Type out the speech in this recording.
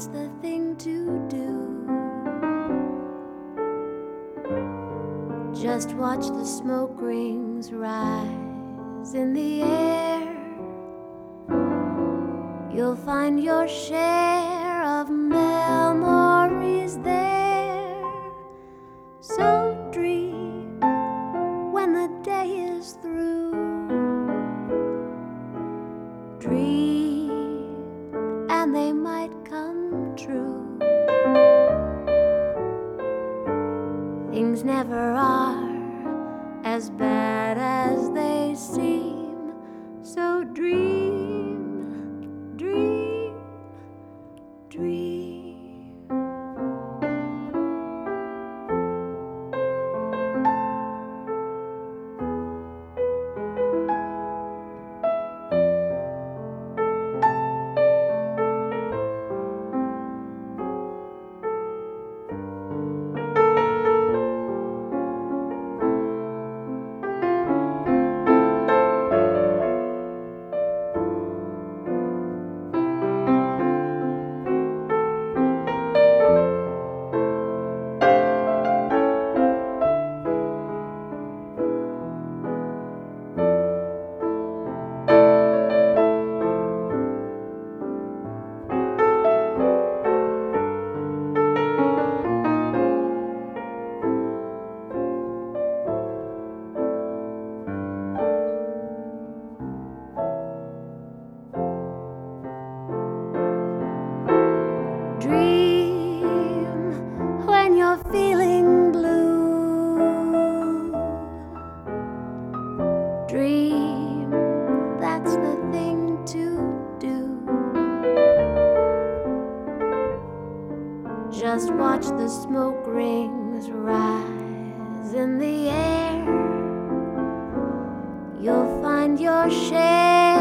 that's the thing to do. Just watch the smoke rings rise in the air. You'll find your share of memories there. So dream when the day is through. Dream and they might come true. Things never are as bad as they seem. So dream, dream, dream. Dream when you're feeling blue. Dream, that's the thing to do. Just watch the smoke rings rise in the air. You'll find your share